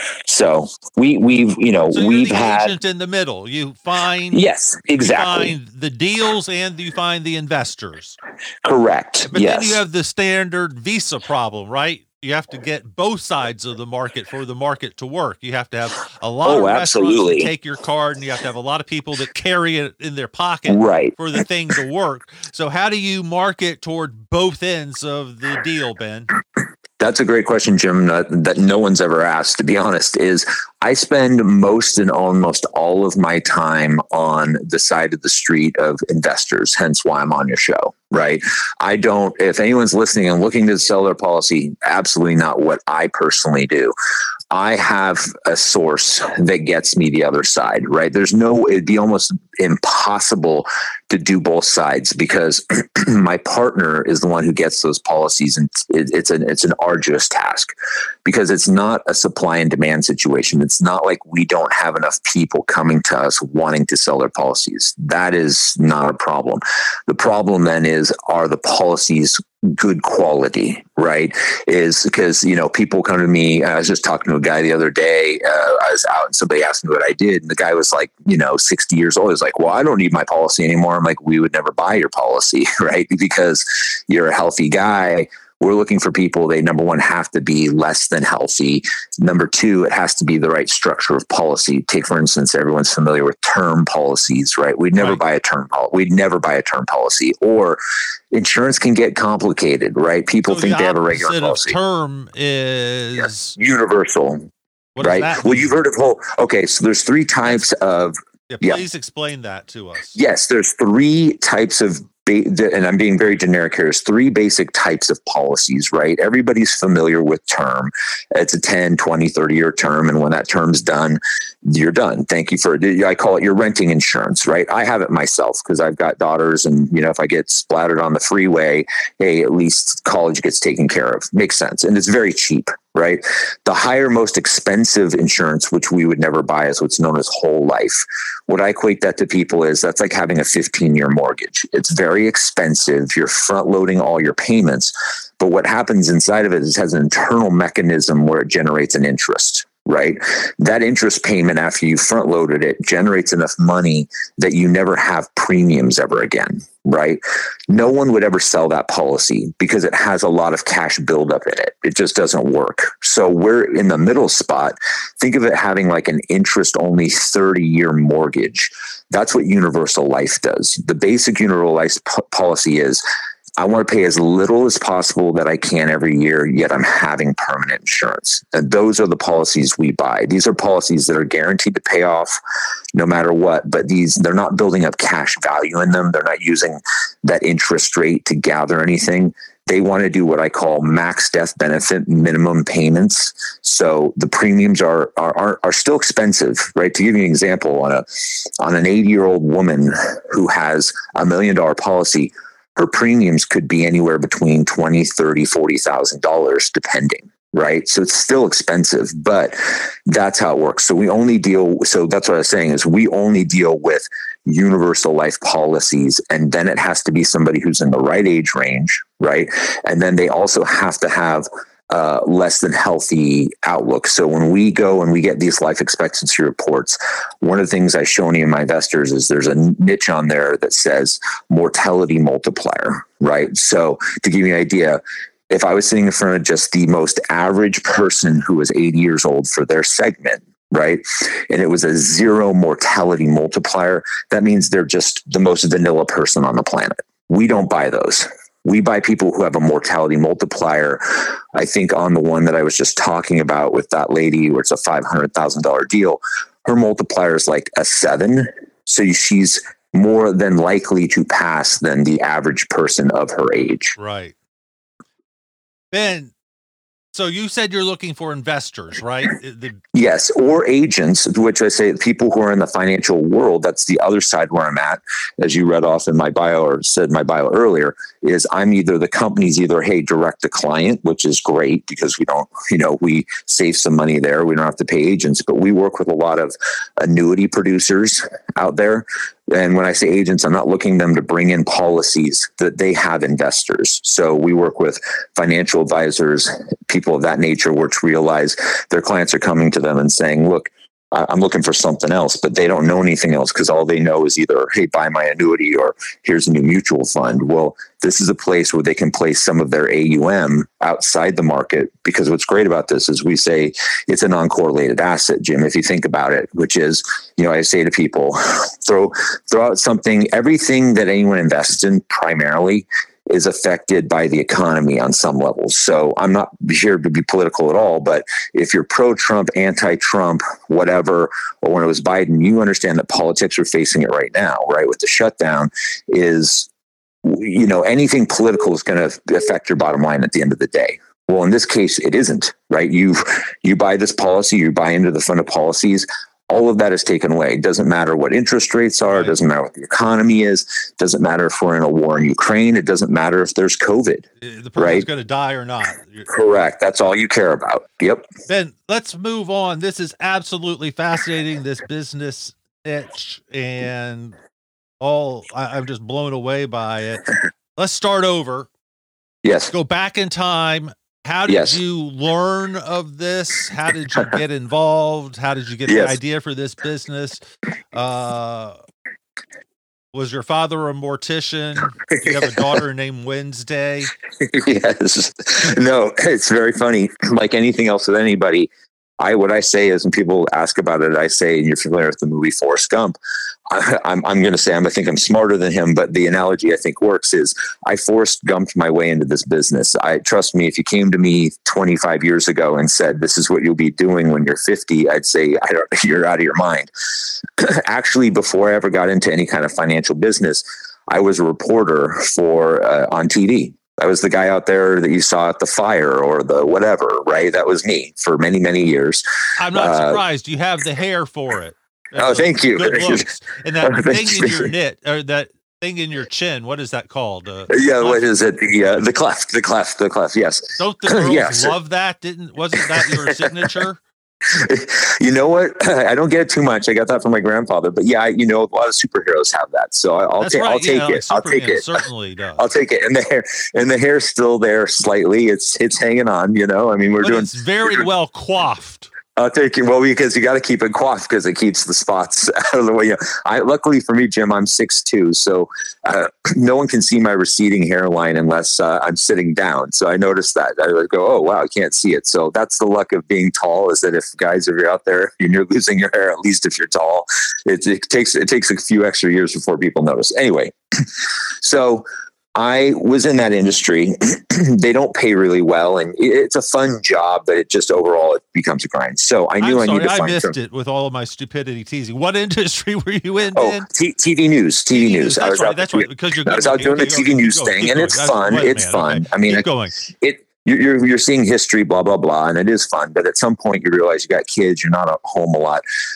So we, we've, you know, So you're we've the had agent in the middle. You find yes, exactly, you find the deals and you find the investors. correct. But yes, then you have the standard Visa problem, right? You have to get both sides of the market for the market to work. You have to have a lot Oh, of restaurants absolutely. to take your card, and you have to have a lot of people that carry it in their pocket right. for the thing to work. So how do you market toward both ends of the deal, Ben? That's a great question, Jim, that, that no one's ever asked, to be honest, is I spend most and almost all of my time on the side of the street of investors, hence why I'm on your show, right? I don't, if anyone's listening and looking to sell their policy, absolutely not what I personally do. I have a source that gets me the other side, right? There's no, it'd be almost impossible to do both sides because my partner is the one who gets those policies, and it, it's an it's an arduous task because it's not a supply and demand situation. It's not like we don't have enough people coming to us wanting to sell their policies. That is not a problem. The problem then is, are the policies good quality, right? Is because, you know, people come to me. I was just talking to a guy the other day. Uh, I was out and somebody asked me what I did. And the guy was like, you know, sixty years old. He's like, well, I don't need my policy anymore. I'm like, we would never buy your policy, right? Because you're a healthy guy. We're looking for people. They, number one, have to be less than healthy. Number two, it has to be the right structure of policy. Take, for instance, everyone's familiar with term policies, right? We'd never Right. buy a term policy. We'd never buy a term policy. Or insurance can get complicated, right? People So think the they have a regular opposite of policy. term is Universal, what right? does that Well, mean? you've heard of whole. Okay, so there's three types of. Yeah, yeah. please explain that to us. Yes, there's three types of, ba- and I'm being very generic here. There's three basic types of policies, right? Everybody's familiar with term. It's a ten, twenty, thirty year term. And when that term's done, you're done. Thank you for it. I call it your renting insurance, right? I have it myself because I've got daughters, and, you know, if I get splattered on the freeway, hey, at least college gets taken care of. Makes sense. And it's very cheap, right? The higher, most expensive insurance, which we would never buy, is what's known as whole life. What I equate that to people is that's like having a fifteen year mortgage. It's very expensive. You're front loading all your payments. But what happens inside of it is it has an internal mechanism where it generates an interest, right? That interest payment, after you front loaded it, generates enough money that you never have premiums ever again, right? No one would ever sell that policy because it has a lot of cash buildup in it. It just doesn't work. So we're in the middle spot. Think of it having like an interest only thirty year mortgage. That's what universal life does. The basic universal life p- policy is, I want to pay as little as possible that I can every year, yet I'm having permanent insurance. And those are the policies we buy. These are policies that are guaranteed to pay off no matter what, but these, they're not building up cash value in them. They're not using that interest rate to gather anything. They want to do what I call max death benefit minimum payments. So the premiums are, are, are, are still expensive, right? To give you an example, on a, on an eighty year old woman who has a million dollar policy, her premiums could be anywhere between twenty, thirty, forty thousand dollars depending. Right. So it's still expensive, but that's how it works. So we only deal. So that's what I was saying is we only deal with universal life policies. And then it has to be somebody who's in the right age range. Right. And then they also have to have uh, less than healthy outlook. So when we go and we get these life expectancy reports, one of the things I show any of my investors is there's a niche on there that says mortality multiplier. Right. So to give you an idea, if I was sitting in front of just the most average person who was eighty years old for their segment, right, and it was a zero mortality multiplier, that means they're just the most vanilla person on the planet. We don't buy those. We buy people who have a mortality multiplier. I think on the one that I was just talking about with that lady where it's a five hundred thousand dollars deal, her multiplier is like a seven. So she's more than likely to pass than the average person of her age. Right. Ben, so you said you're looking for investors, right? The- yes, or agents, which I say people who are in the financial world. That's the other side where I'm at. As you read off in my bio or said in my bio earlier, is I'm either the company's either, hey, direct to client, which is great because we don't, you know, we save some money there. We don't have to pay agents, but we work with a lot of annuity producers out there. And when I say agents, I'm not looking them to bring in policies that they have investors. So we work with financial advisors, people of that nature, which realize their clients are coming to them and saying, look, I'm looking for something else, but they don't know anything else because all they know is either, hey, buy my annuity or here's a new mutual fund. Well, this is a place where they can place some of their A U M outside the market, because what's great about this is we say it's a non-correlated asset, Jim, if you think about it, which is, you know, I say to people, throw, throw out something, everything that anyone invests in primarily is affected by the economy on some levels. So I'm not here to be political at all, but if you're pro-Trump, anti-Trump, whatever, or when it was Biden, you understand that politics are facing it right now, right? With the shutdown is, you know, anything political is going to affect your bottom line at the end of the day. Well, in this case, it isn't, right? You, you buy this policy, you buy into the fund of policies, all of that is taken away. It doesn't matter what interest rates are. It doesn't matter what the economy is. It doesn't matter if we're in a war in Ukraine. It doesn't matter if there's COVID. The person's right? going to die or not. Correct. That's all you care about. Yep. Ben, let's move on. This is absolutely fascinating, this business niche, and all I, I'm just blown away by it. Let's start over. Yes. Go back in time. How did yes. you learn of this? How did you get involved? How did you get yes. the idea for this business? Uh, was your father a mortician? Do you have a daughter named Wednesday? Yes. No, it's very funny. Like anything else with anybody, I what I say is when people ask about it, I say, and you're familiar with the movie Forrest Gump, I, I'm, I'm going to say I'm, I think I'm smarter than him, but the analogy I think works is I Forrest Gumped my way into this business. I trust me, if you came to me twenty-five years ago and said, this is what you'll be doing when you're fifty, I'd say, I don't, you're out of your mind. Actually, before I ever got into any kind of financial business, I was a reporter for uh, on T V. I was the guy out there that you saw at the fire or the whatever, right? That was me for many, many years. I'm not uh, surprised. You have the hair for it. That's oh, thank you. Good looks. And that oh, thing in your knit, or that thing in your chin, what is that called? Uh, yeah, cleft? What is it? The uh, the cleft, the cleft, the cleft. Yes. Don't the girls yes. love that? Didn't wasn't that your signature? You know what? I don't get it too much. I got that from my grandfather, but yeah, you know, a lot of superheroes have that. So I'll take, right. I'll take yeah, it. Like I'll take it. Certainly does. I'll take it. And the hair, and the hair's still there slightly. It's it's hanging on. You know, I mean, we're but doing. It's very doing, well coiffed. I'll take it. Well, because you got to keep it coiffed because it keeps the spots out of the way. You know, I, luckily for me, Jim, I'm six two, so uh, no one can see my receding hairline unless uh, I'm sitting down. So I noticed that. I would go, oh, wow, I can't see it. So that's the luck of being tall, is that if guys, if you're out there and you're losing your hair, at least if you're tall, it, it takes it takes a few extra years before people notice. Anyway, so I was in that industry. They don't pay really well, and it's a fun job, but it just overall it becomes a grind. So I knew I'm I needed to I find. I missed some, it with all of my stupidity teasing. What industry were you in? Oh, man? T- TV news. T V, T V news. news. I was right, out. That's right. Because you're. I was out doing the T V news thing, and it's fun. It's fun. I mean, keep going. It. You're you're seeing history, blah blah blah, and it is fun. But at some point, you realize you got kids. You're not at home a lot.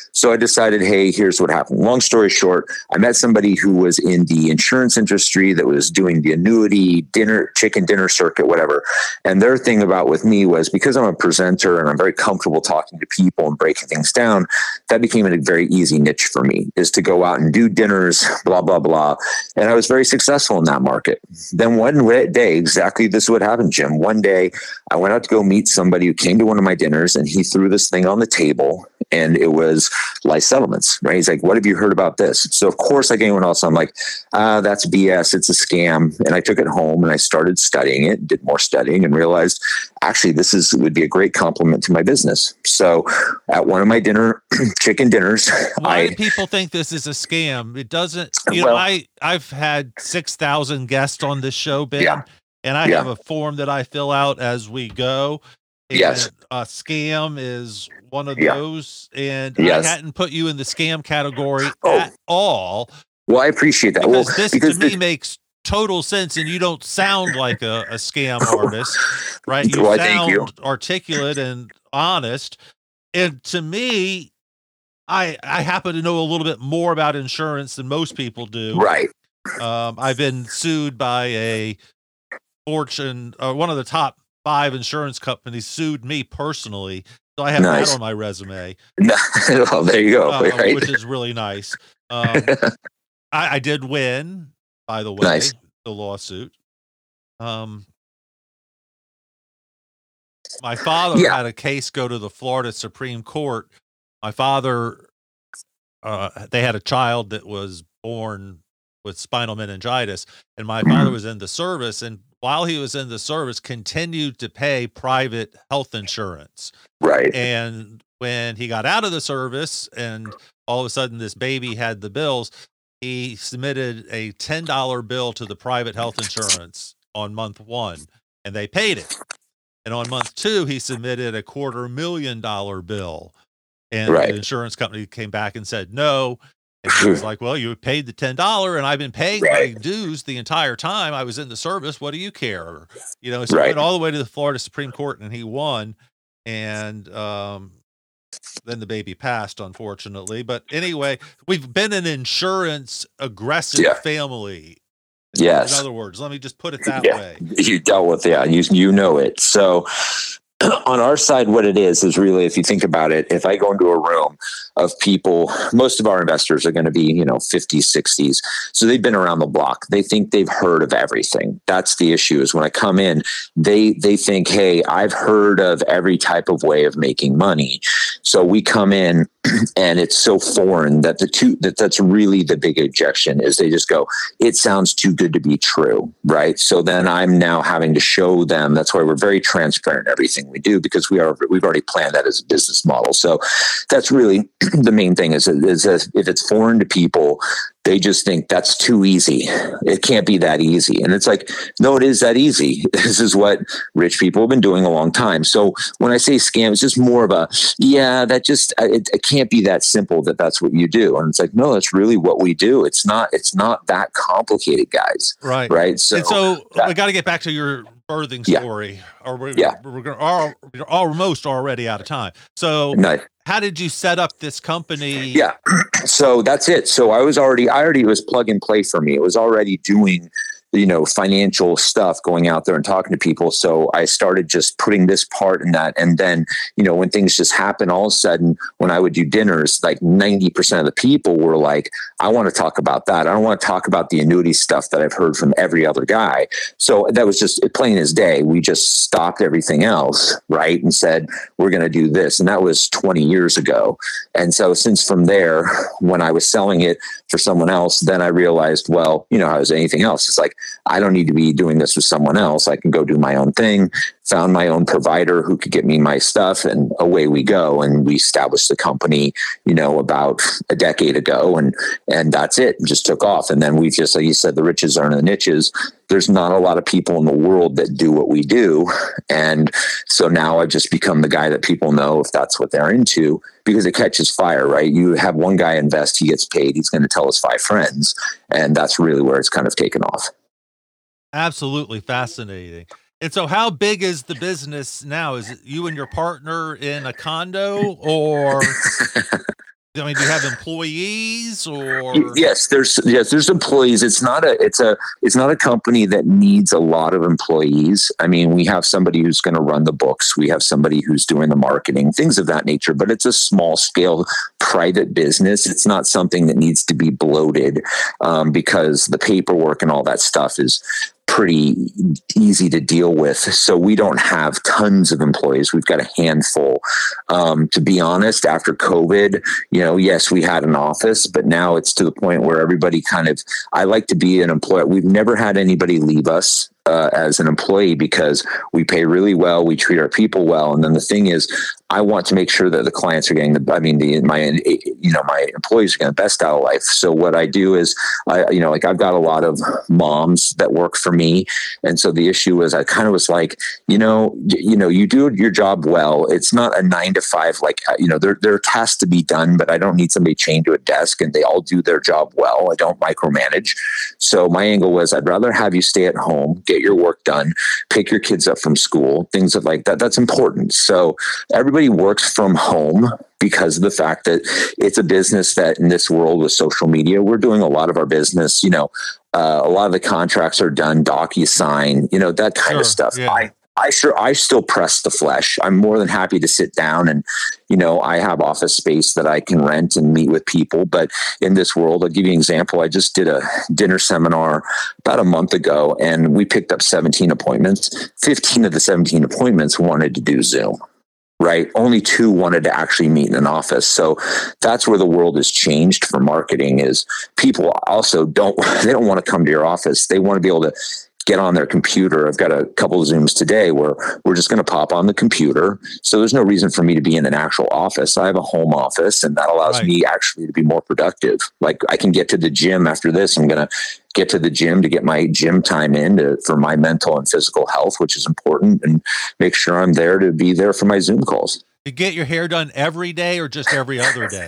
So I decided, hey, here's what happened. Long story short, I met somebody who was in the insurance industry that was doing the annuity dinner, chicken dinner circuit, whatever. And their thing about with me was, because I'm a presenter and I'm very comfortable talking to people and breaking things down, that became a very easy niche for me, is to go out and do dinners, blah, blah, blah. And I was very successful in that market. Then one day, exactly this is what happened, Jim. One day I went out to go meet somebody who came to one of my dinners, and he threw this thing on the table, and it was life settlements, right? He's like, what have you heard about this? So of course, like anyone else, I'm like, ah, that's B S. It's a scam. And I took it home and I started studying it, did more studying, and realized actually this is would be a great complement to my business. So at one of my dinner chicken dinners, why I, do people think this is a scam? It doesn't, you well, know, I, I've had six thousand guests on this show, Ben, Yeah. and I Yeah. have a form that I fill out as we go. And Yes. a scam is one of Yeah. those. And Yes. I hadn't put you in the scam category Oh. at all. well, I appreciate that. Because well, this because to me this- makes total sense, and you don't sound like a, a scam artist, right? You Well, sound thank you. articulate and honest. And to me, I I happen to know a little bit more about insurance than most people do. right. Um, I've been sued by a Fortune, uh, one of the top five insurance companies sued me personally. So I have Nice. that on my resume, well, there you go. uh, right. which is really nice. Um, I, I did win, by the way, Nice. the lawsuit. Um, my father Yeah. had a case go to the Florida Supreme Court. My father, uh, they had a child that was born with spinal meningitis, and my father was in the service, and while he was in the service, continued to pay private health insurance. Right. And when he got out of the service and all of a sudden this baby had the bills, he submitted a ten dollar bill to the private health insurance on month one, and they paid it. And on month two, he submitted a quarter million dollar bill, and Right. the insurance company came back and said no. And he was like, well, you paid the ten dollars, and I've been paying Right. my dues the entire time I was in the service. What do you care? You know, so Right. he went all the way to the Florida Supreme Court, and he won. And um, then the baby passed, unfortunately. But anyway, we've been an insurance aggressive Yeah. family. Yes. In other words, let me just put it that Yeah. way. You dealt with, yeah, you, you know it. So on our side, what it is, is really, if you think about it, if I go into a room of people, most of our investors are going to be, you know, fifties, sixties. So they've been around the block. They think they've heard of everything. That's the issue, is when I come in, they, they think, hey, I've heard of every type of way of making money. So we come in and it's so foreign that the two, that that's really the big objection, is they just go, it sounds too good to be true. Right. So then I'm now having to show them. That's why we're very transparent in everything we do, because we are, we've already planned that as a business model. So that's really the main thing, is, is that if it's foreign to people, they just think that's too easy. It can't be that easy. And it's like, no, it is that easy. This is what rich people have been doing a long time. So when I say scam, it's just more of a, yeah, that just, it, it can't be that simple that that's what you do. And it's like, no, that's really what we do. It's not, it's not that complicated, guys. Right. Right. So, and so that- we got to get back to your birthing Yeah. story, or we're, Yeah. we're, gonna, are, we're almost already out of time. So no, how did you set up this company? yeah. So that's it. So I was already, I already, it was plug and play for me. It was already doing, you know, financial stuff, going out there and talking to people. So I started just putting this part in that. And then, you know, when things just happen, all of a sudden, when I would do dinners, like ninety percent of the people were like, I want to talk about that. I don't want to talk about the annuity stuff that I've heard from every other guy. So that was just plain as day. We just stopped everything else, right? And said, we're going to do this. And that was twenty years ago. And so since from there, when I was selling it for someone else, then I realized, well, you know, how is anything else? It's like, I don't need to be doing this with someone else. I can go do my own thing. Found my own provider who could get me my stuff, and away we go. And we established the company, you know, about a decade ago, and and that's it. It just took off. And then we've just, like you said, the riches are in the niches. There's not a lot of people in the world that do what we do. And so now I've just become the guy that people know if that's what they're into, because it catches fire, right? You have one guy invest, he gets paid, he's going to tell his five friends. And that's really where it's kind of taken off. Absolutely fascinating. And so how big is the business now? Is it you and your partner in a condo, or I mean, do you have employees or? Yes, there's yes, there's employees. It's not a it's a it's not a company that needs a lot of employees. I mean, we have somebody who's going to run the books. We have somebody who's doing the marketing, things of that nature. But it's a small scale private business. It's not something that needs to be bloated um, because the paperwork and all that stuff is pretty easy to deal with. So we don't have tons of employees. We've got a handful. Um, to be honest, after COVID, you know, yes, we had an office, but now it's to the point where everybody kind of, I like to be an employee. We've never had anybody leave us uh, as an employee because we pay really well. We treat our people well. And then the thing is, I want to make sure that the clients are getting the, I mean, the, my, you know, my employees are getting the best out of life. So what I do is I, you know, like I've got a lot of moms that work for me. And so the issue is I kind of was like, you know, you know, you do your job well. It's not a nine to five, like, you know, there, there are tasks to be done, but I don't need somebody chained to a desk and they all do their job well. I don't micromanage. So my angle was I'd rather have you stay at home, get your work done, pick your kids up from school, things of like that. That's important. So everybody works from home because of the fact that it's a business that in this world with social media, we're doing a lot of our business, you know, uh, a lot of the contracts are done, DocuSign, you know, that kind sure, of stuff. Yeah. I, I sure, I still press the flesh. I'm more than happy to sit down and, you know, I have office space that I can rent and meet with people. But in this world, I'll give you an example. I just did a dinner seminar about a month ago and we picked up seventeen appointments. fifteen of the seventeen appointments wanted to do Zoom. Right. Only two wanted to actually meet in an office. So that's where the world has changed for marketing is people also don't, they don't want to come to your office. They want to be able to get on their computer. I've got a couple of Zooms today where we're just going to pop on the computer. So there's no reason for me to be in an actual office. I have a home office and that allows right. me actually to be more productive. Like I can get to the gym after this. I'm going to get to the gym to get my gym time in to, for my mental and physical health, which is important, and make sure I'm there to be there for my Zoom calls. You get your hair done every day or just every other day?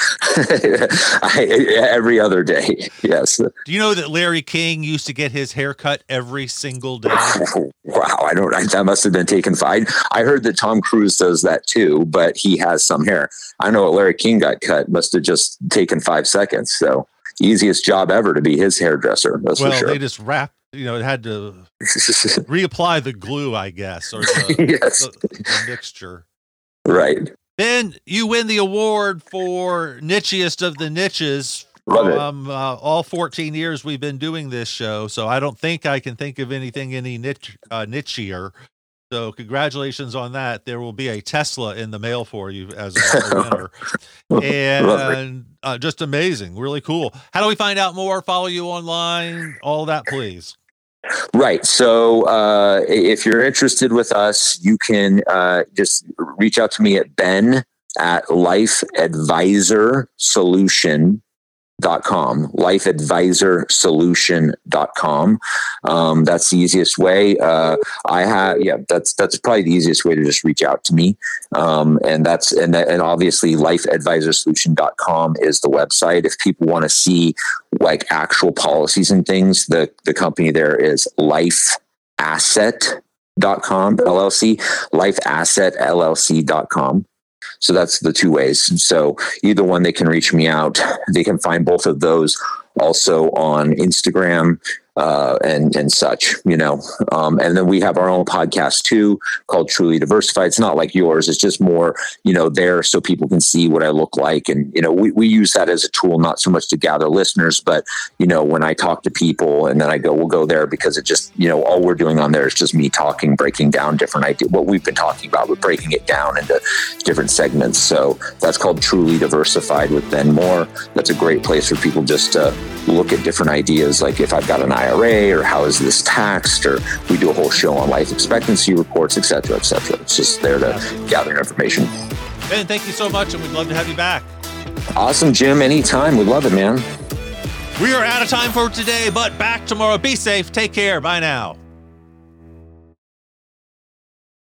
I, every other day. Yes. Do you know that Larry King used to get his hair cut every single day? Wow. I don't, I, that must've been taken. I, I heard that Tom Cruise does that too, but he has some hair. I know what Larry King got cut must've just taken five seconds. So easiest job ever to be his hairdresser. That's well, for sure. They just wrap, you know, it had to reapply the glue, I guess, or the, yes. the, the mixture. Right. Ben, you win the award for nichiest of the niches Love it. from uh, all fourteen years we've been doing this show. So I don't think I can think of anything any niche, uh, nichier. So congratulations on that. There will be a Tesla in the mail for you as a winner. And uh, just amazing. Really cool. How do we find out more? Follow you online, all that, please. Right. So uh, if you're interested with us, you can uh, just reach out to me at Ben at life advisor solution dot com, life advisor solution dot com. Um, that's the easiest way. Uh, I have, yeah, that's, that's probably the easiest way to just reach out to me. Um, and that's, and, and obviously life advisor solution dot com is the website. If people want to see like actual policies and things, the, the company there is life asset dot com L L C, life asset L L C dot com. So that's the two ways. So either one, they can reach me out. They can find both of those also on Instagram uh, and and such, you know. Um, and then we have our own podcast too called Truly Diversified. It's not like yours. It's just more, you know, there so people can see what I look like. And, you know, we, we use that as a tool, not so much to gather listeners, but, you know, when I talk to people and then I go, we'll go there because it just, you know, all we're doing on there is just me talking, breaking down different ideas, what we've been talking about, but breaking it down into different segments. So that's called Truly Diversified with Ben Moore. That's a great place for people just to look at different ideas. Like if I've got an I R A or how is this taxed, or we do a whole show on life expectancy reports, et cetera, et cetera. It's just there to gather information. Ben, thank you so much. And we'd love to have you back. Awesome, Jim. Anytime. We love it, man. We are out of time for today, but back tomorrow. Be safe. Take care. Bye now.